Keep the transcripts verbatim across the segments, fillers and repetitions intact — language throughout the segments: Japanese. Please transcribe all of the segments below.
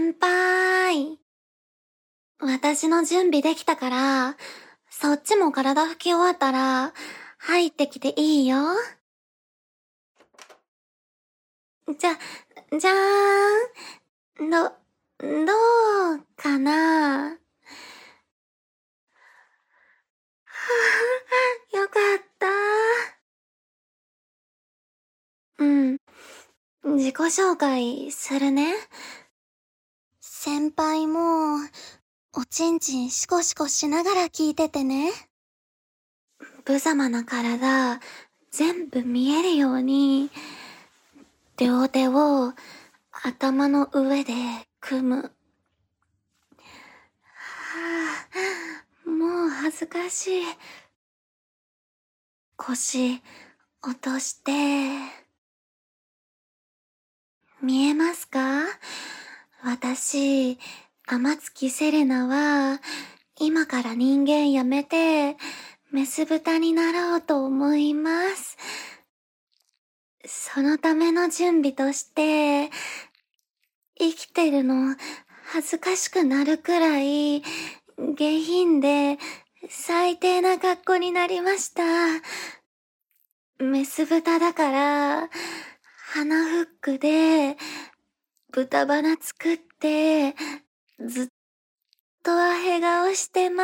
先輩。私の準備できたから、そっちも体拭き終わったら、入ってきていいよ。じゃ、じゃーん。ど、どうかな。はぁ、よかった。うん。自己紹介するね。先輩も、おちんちんシコシコしながら聞いててね。無様な体、全部見えるように、両手を頭の上で組む。はぁ、もう恥ずかしい。腰、落として。見えますか？私、天月セレナは、今から人間やめて、メス豚になろうと思います。そのための準備として、生きてるの恥ずかしくなるくらい、下品で最低な格好になりました。メス豚だから、鼻フックで、豚鼻作って、ずっとアヘ顔してます。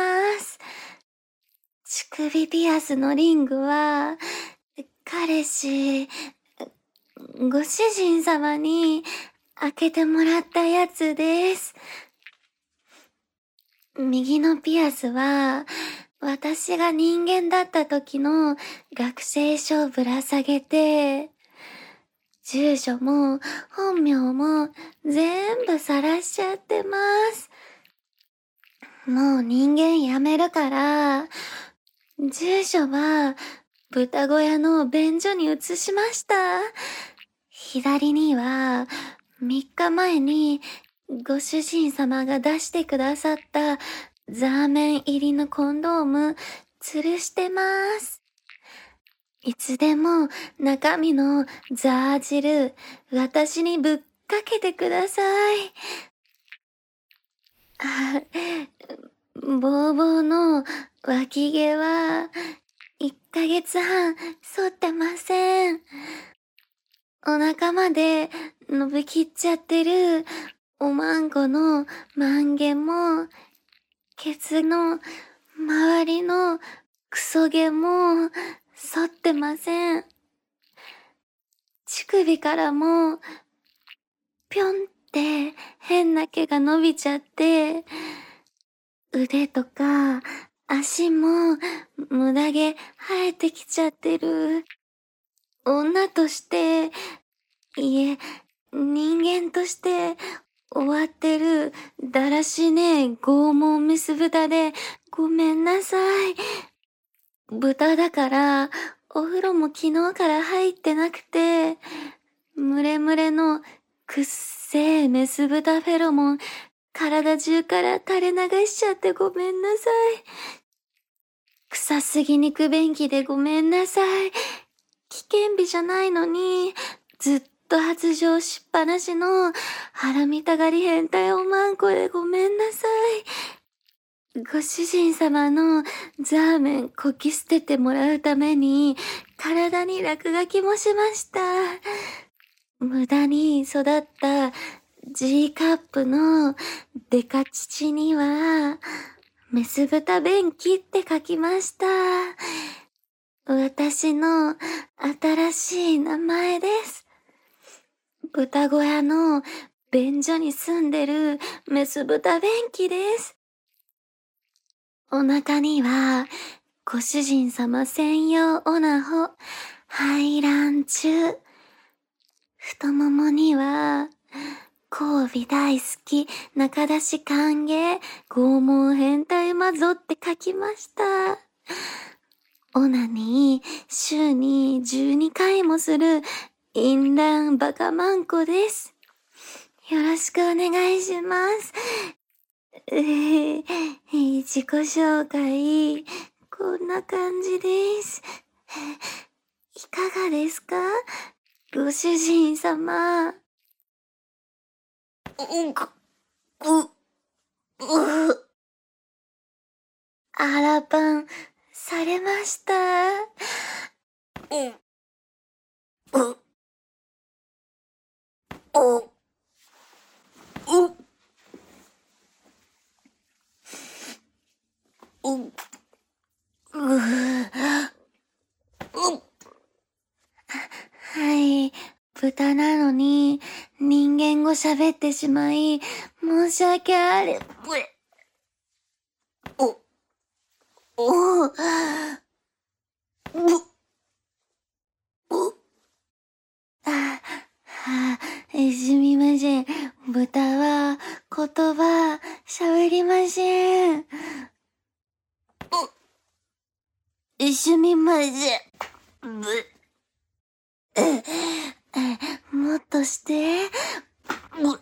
乳首ピアスのリングは、彼氏、ご主人様に開けてもらったやつです。右のピアスは、私が人間だった時の学生証ぶら下げて、住所も本名も全部晒しちゃってます。もう人間やめるから、住所は豚小屋の便所に移しました。左にはみっかまえにご主人様が出してくださったザーメン入りのコンドーム吊るしてます。いつでも中身のザー汁私にぶっかけてください。あ、ボーボーの脇毛はいっかげつはん剃ってません。お腹まで伸びきっちゃってるおまんこの万毛も、ケツの周りのクソ毛も剃ってません。乳首からもぴょんって変な毛が伸びちゃって、腕とか足も無駄毛生えてきちゃってる。女として、いえ、人間として終わってるだらしねえ拷問メス豚でごめんなさい。豚だからお風呂も昨日から入ってなくて、ムレムレのくっせえメス豚フェロモン体中から垂れ流しちゃってごめんなさい。臭すぎ肉便器でごめんなさい。危険日じゃないのに、ずっと発情しっぱなしの腹見たがり変態おまんこでごめんなさい。ご主人様のザーメンこき捨ててもらうために体に落書きもしました。無駄に育った G カップのデカ乳にはメス豚便器って書きました。私の新しい名前です。豚小屋の便所に住んでるメス豚便器です。お腹にはご主人様専用オナホ排卵中。太ももには交尾大好き中出し歓迎拷問変態マゾって書きました。オナに週にじゅうにかいもするインランバカマンコです。よろしくお願いします。えー、自己紹介、こんな感じです。いかがですか？ご主人様。うんこ。 う、う、腹パンされました。うん、う、お、う、う、う、う、はい。豚なのに、人間語喋ってしまい、申し訳あれ。お、お、う、お、あ、はえ、すみません。豚は言葉喋りません。う、すみません。ぶ、え、え、もっとして。う、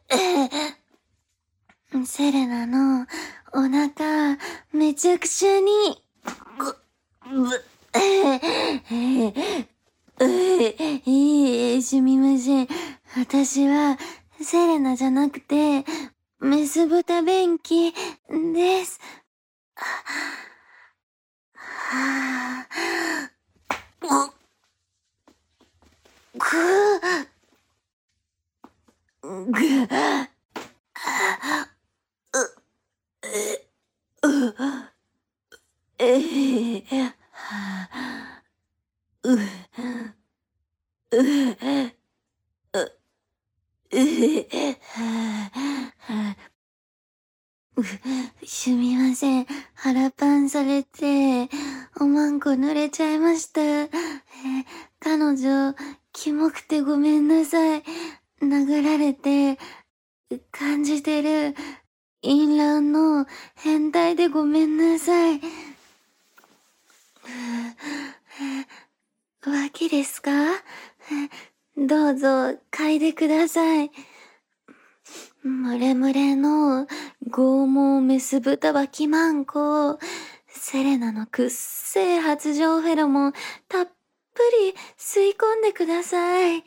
え、セレナのお腹めちゃくちゃに、ぶ、ぶ、え、え、え、いい、すみません。私はセレナじゃなくて、メス豚便器です。はぁ、ぐ、ぐ、ぐ、う、え、はぁ、う、う、う、う、はぁ、う、すみません。腹パンされて、おまんこ濡れちゃいました。え、彼女、キモくてごめんなさい。殴られて、感じてる、淫乱の変態でごめんなさい。脇ですか？どうぞ、嗅いでください。ムレムレの剛毛メス豚脇マンコ。セレナのくっせえ発情フェロモンたっぷり吸い込んでください。う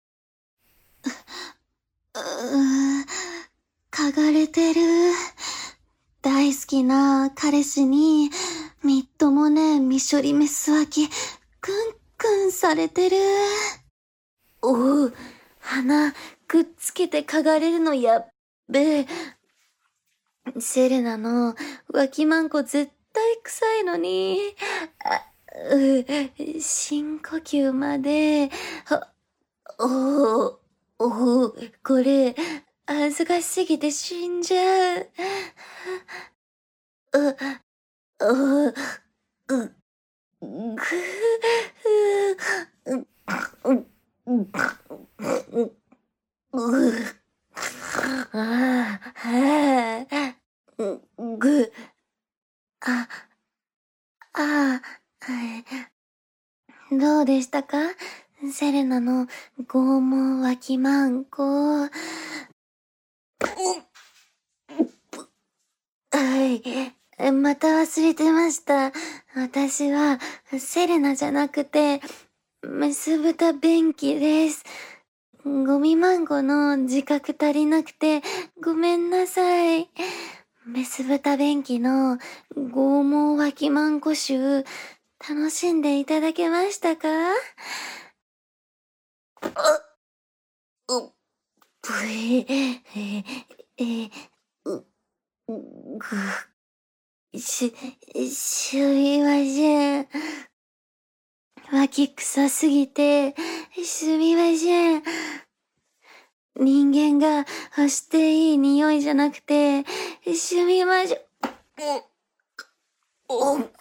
ー、嗅がれてる。大好きな彼氏に、みっともねえみしょりメス脇、くんくんされてる。おう、鼻くっつけて嗅がれるのやっべえ。セレナの脇マンコ絶対臭いのに、あ、う、深呼吸まで、は、おお、おお、これ、恥ずかしすぎて死んじゃう。う、お、う、ぐ、う、う、う、う、う、ああ、はあ、う、ぐ、あ、ああ、はい。どうでしたか？セレナの拷問脇マンコ。はい。また忘れてました。私はセレナじゃなくて、メス豚便器です。ゴミマンゴの自覚足りなくてごめんなさい。メス豚便器の拷問脇マンコ臭、楽しんでいただけましたか？う、ぷえ、え、え、う、ぐ、し、すみません。脇臭すぎて、すみません。人間が発していい匂いじゃなくて、すみません。お、お、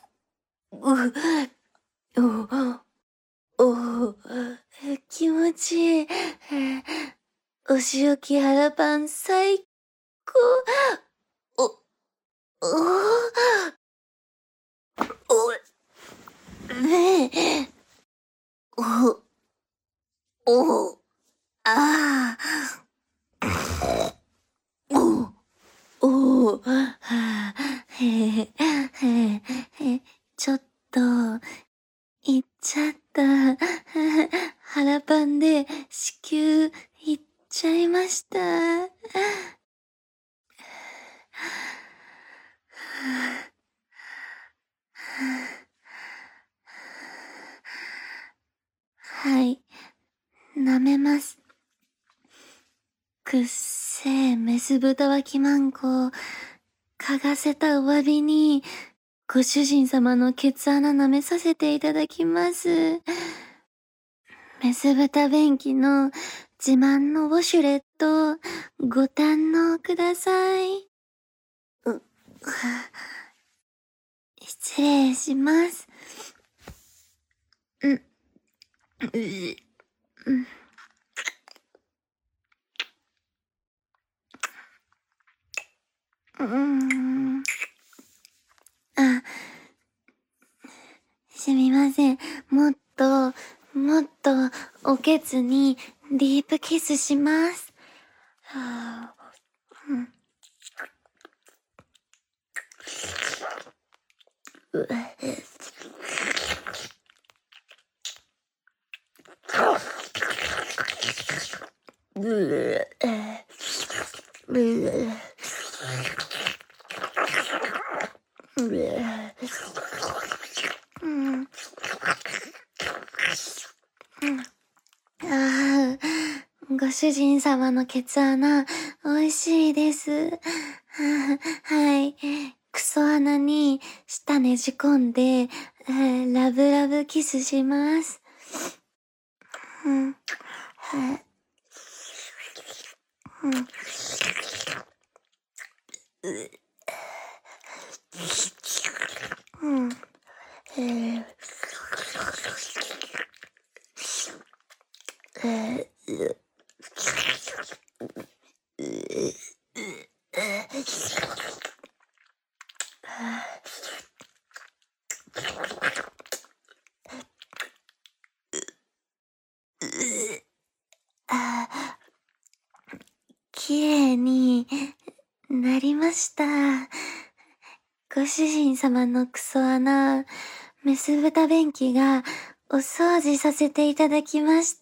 お、お、気持ちいい。お仕置き腹パン最高。お、お、お、ねえ、お、お、ああ、お、お、はあ、へへ、へへ、ちょっと、行っちゃった。腹パンで子宮行っちゃいました。 はい、舐めます。くっせえメス豚脇マンコを嗅がせたお詫びに、ご主人様のケツ穴舐めさせていただきます。メス豚便器の自慢のウォシュレット、ご堪能ください。う、失礼します。うん、う、うん。うーん。あ、すみません。もっと、もっと、おけつに、ディープキスします。はあ、うん。う、う、う、うん。ああ、ご主人様のケツ穴、美味しいです。はい。クソ穴に舌ねじ込んで、えーラブラブキスします。うん。はい。うん。うん。えー、えー、あ、綺麗になりました。ご主人様のクソ穴、メス豚便器がお掃除させていただきました。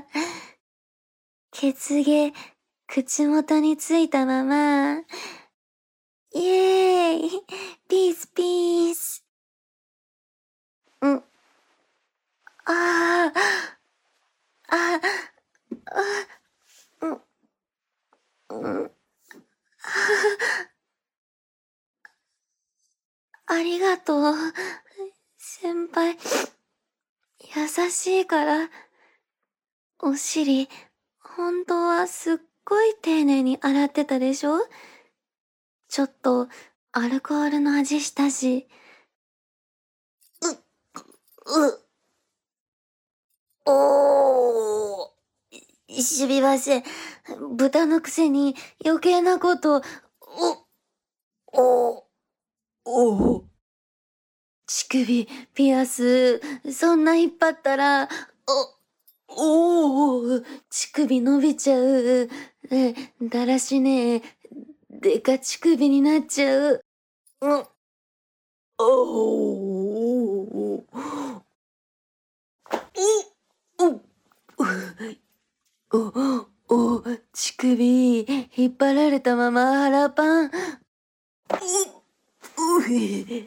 血毛、口元についたまま、イエーイ、ピースピース。うん、あー、あ、あ、うん、うん、ありがとう。先輩、優しいから、お尻、本当はすっごい丁寧に洗ってたでしょ？ちょっと、アルコールの味したし。う、う、おー。すみません。豚のくせに余計なこと、お、お、お、乳首、ピアス、そんな引っ張ったら、お、おー、乳首伸びちゃう。え、だらしねえ、でか乳首になっちゃう。うん、おー、う、う、お、お、乳首、引っ張られたまま腹パン。う、うへ、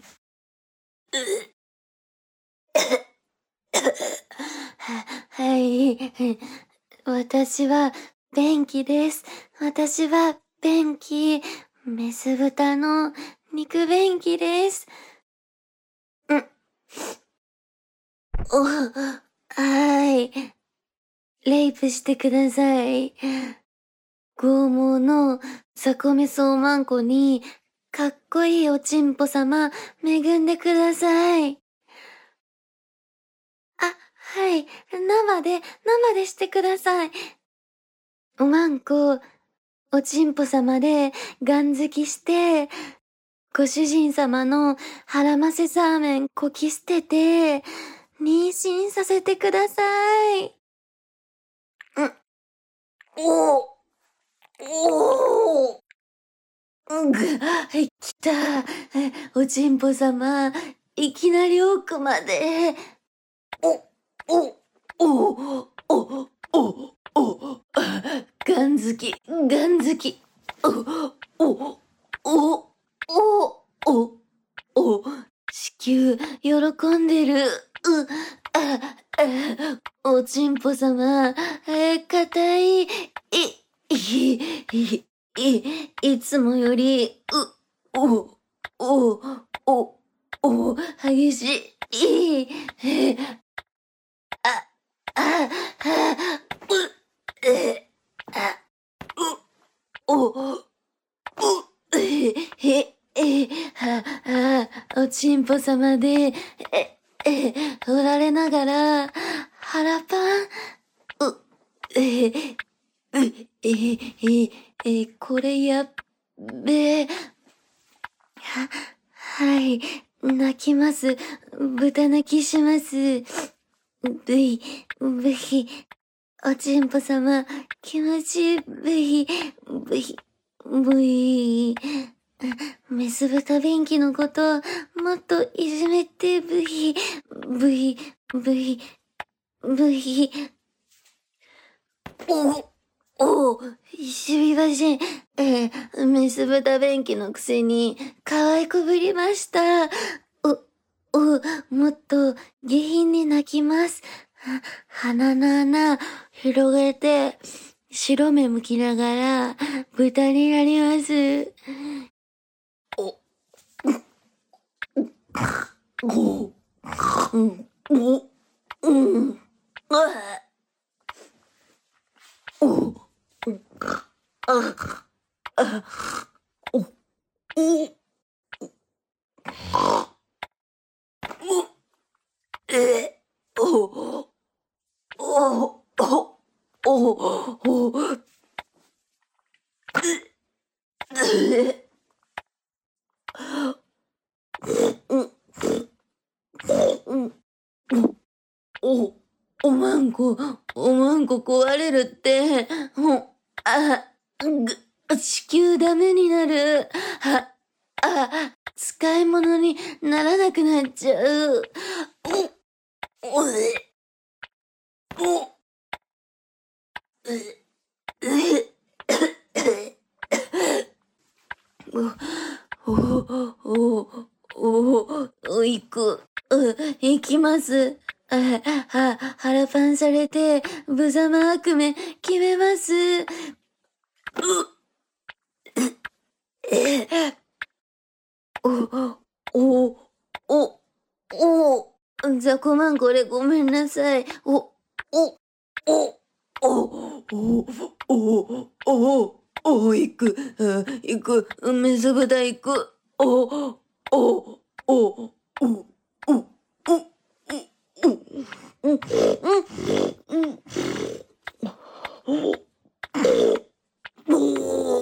はい。私は、便器です。私は、便器。メス豚の肉便器です。うん。お、はーい。レイプしてください。剛毛のザコメソウマンコに、かっこいいおちんぽ様、恵んでください。あ、はい。生で、生でしてください。おまんこ、おちんぽ様で、ガン好きして、ご主人様の腹ませサーメンこき捨てて、妊娠させてください。うん、おー、おー、うんぐ、来た。おちんぽ様、いきなり奥まで。お、お、お、お、お、お、ガン好き、ガン好き。お、お、お、お、 お、お、地球、喜んでる。う、あ、あ、おちんぽさま、え、硬い、い、い、い、い、いつもより、う、お、お、お、お、激しい、い、え、あ、あ、あ、う、え、あ、う、お、う、え、え、え、は、は、おちんぽさまで、え、え、振られながら、腹パン、う、え、う、え、え、え、これやっべえ。は、はい、泣きます。豚泣きします。ブイ、ブヒ、おちんぽさま、気持ちいい、ブヒ、ブヒ、ブヒ。メス豚便器のこと、もっといじめて、ブヒ、ブヒ、ブヒ、ブヒ。お、お、すみません。えー、メス豚便器のくせに、可愛くぶりました。お、お、もっと下品に泣きます。は鼻の穴、広げて、白目向きながら、豚になります。お、お、うん、お、うん、あ、お、あ、あ、お、お、お、え、お、お、お、お、お、え、うん、うん、お、おまんこ、おまんこ壊れるって、もう、あ、ぐ、地球ダメになる。は、あ、使い物にならなくなっちゃう。お、おえ、お、え、え、お、お、お、お、お、行く。う、行きます。あ、は、腹パンされて、無様悪夢、決めます。う、え、お、お、お、お、雑魚マンこれごめんなさい。お、お、お、お、お、お、お、お、行く、あ、行く、メス豚行く。お、お、お、お、お、お、お、うん、うん、うん、お、お、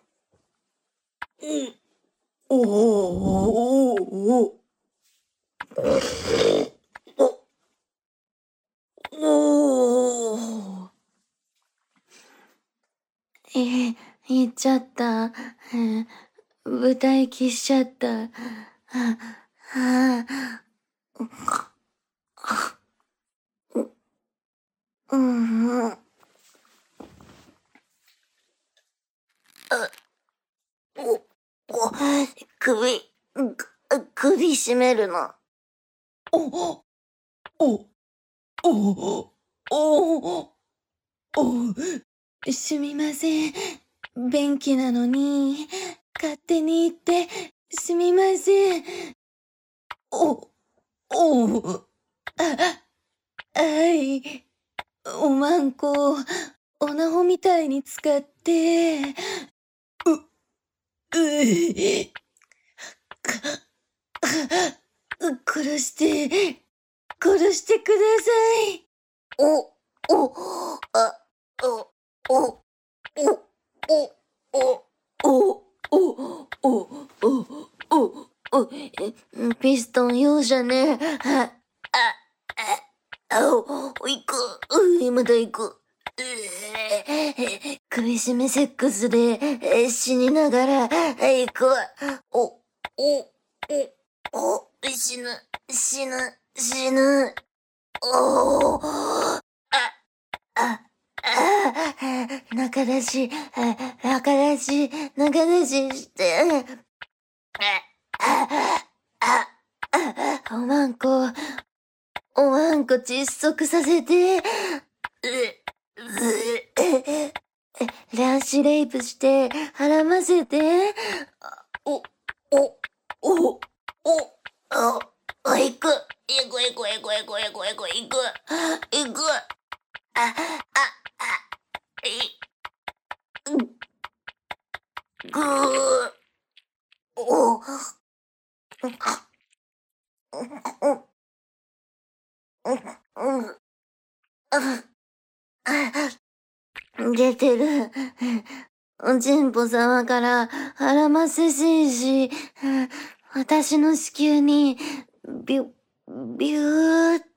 お、お、お、おー。えー、言っちゃった。えー、豚息しちゃった。はあ、はあ、うん、うん、お、お、首、く首絞めるの。お、お、お、お、お、すみません。便器なのに、勝手に言って、すみません。お、お、あ、はい。おまんこ、おなほみたいに使って、う、うえ、か、殺して、殺してください。お、お、あ、お、お、お、お、お、お、お、お、お、お、お、え、ピストン容赦ね。あ、あ、あ、あお、行く。うん、また行く。首絞めセックスでえ死にながら行くわ。お、お、お、お、死ぬ、死ぬ、死ぬ。おー、あ、あ、あ、中出し、あ、中出し、中出しして、あ、 おまんこ、おまんこ窒息させて、卵子レイプして孕ませて、お、お、お、お、お、お、行く。行く行く行く行く行く行く行く。行く。あ、あ、あ、い、ぐー。お、出てる。おちんぽ様から腹ませしいし、私の子宮に、ビュ、ビューって、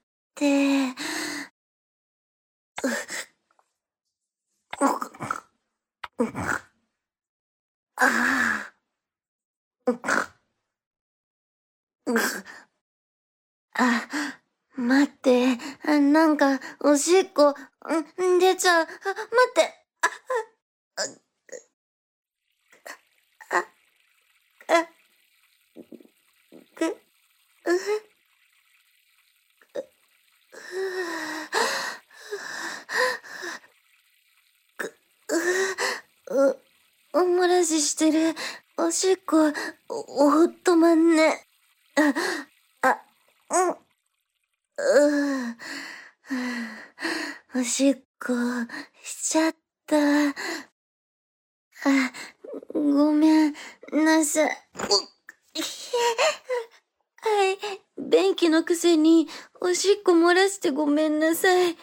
ああ、待って、なんか、おしっこ、ん出ちゃう。あ、待って。あ、あ、あ、く、う、う、う、お漏らししてる。おしっこ、お、お止まんね。あ、あ、うん、う、おしっこ、しちゃった。あ、ごめんなさい。はい、便器のくせにおしっこ漏らしてごめんなさい。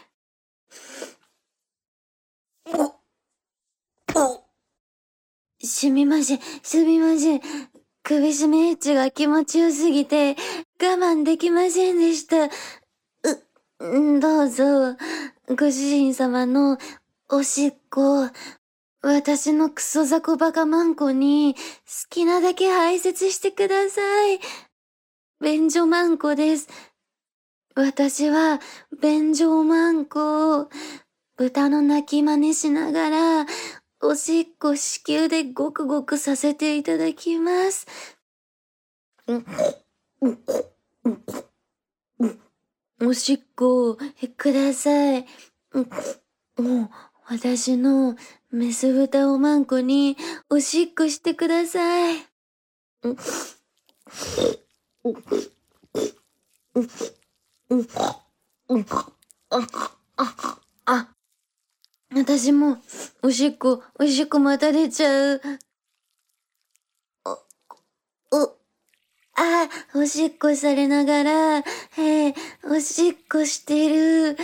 お、お、すみません、すみません。首絞めエッチが気持ちよすぎて我慢できませんでした。う、どうぞ、ご主人様のおしっこ、私のクソザコバカマンコに好きなだけ排泄してください。便所マンコです。私は便所マンコ。豚の鳴き真似しながら、おしっこ子宮でごくごくさせていただきます。おしっこください。もう私のメス豚おまんこにおしっこしてください。あ、私もおしっこ、おしっこまた出ちゃう。お、あ、おしっこされながら、えー、おしっこしてる。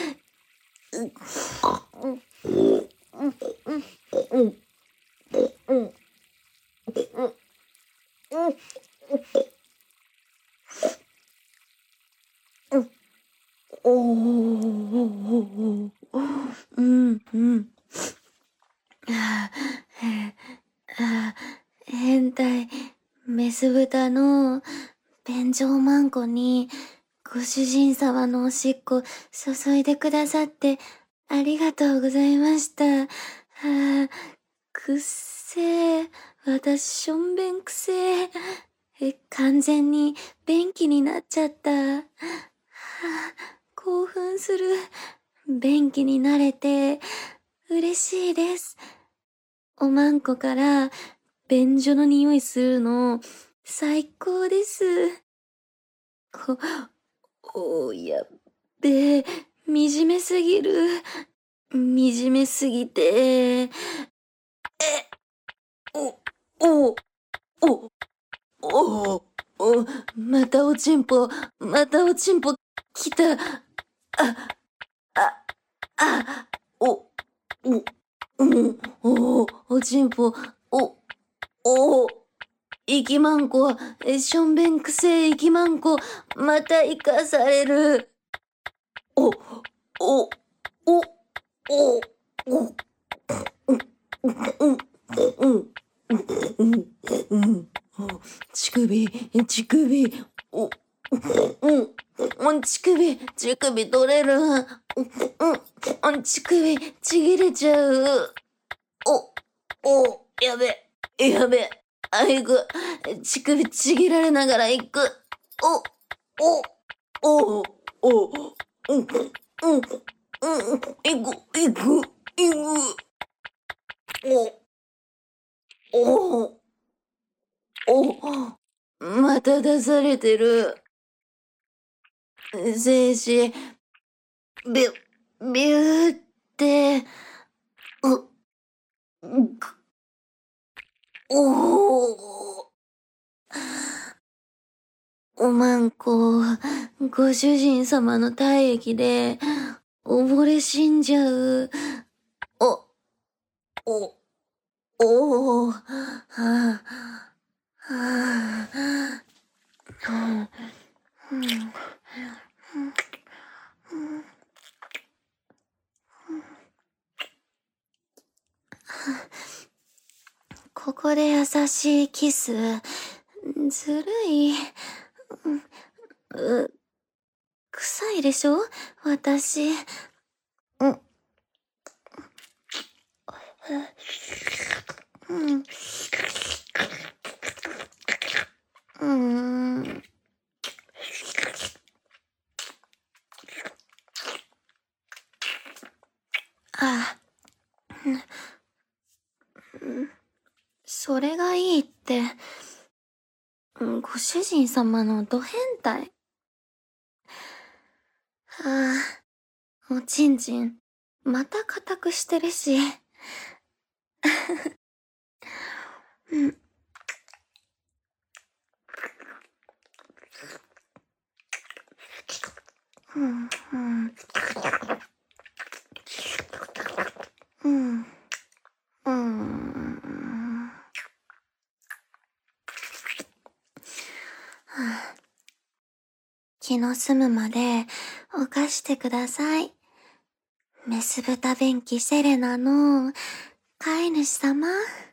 おー、うん、うん。ああ、変態、メス豚の便所マンコにご主人様のおしっこ注いでくださってありがとうございました。ああ、くっせー。私、しょんべんくせー。え、完全に便器になっちゃった。はあ、興奮する。便器になれて嬉しいです。おまんこから便所の匂いするの最高です。お、お、やっべえ、惨めすぎる。惨めすぎて、え、お、お、お、お、お、またおちんぽ、またおちんぽ、来た。あ、あ、あ、お、お、うん、お、おちんぽ、お、お、いきまんこ、しょんべんくせえいきまんこ、また生かされる。お、お、お、お、お、うん、うん、うん、うん、乳首、乳首、お、うん、乳首、乳首取れる。うん、乳首、ちぎれちゃう。お、お、やべ、やべ、あ、いく。乳首ちぎられながらいく。お、お、 おお、おお、うん、うん、うん、いく、いく、いく。お、おお、お、また出されてる。静止、ビュ、ビューって、う、ぐ、おお、おまんこ、ご主人様の体液で、溺れ死んじゃう。お、お、おお、はあ、はあ、うん、うん、ここで優しいキス。ずるい。う、臭いでしょ私。うん、うん、うん。あ、それがいいって、ご主人様のド変態。はあ、おちんちん、また固くしてるし。うん、うん、うん、うん、うん。気の済むまで犯してください。メス豚便器セレナの飼い主様。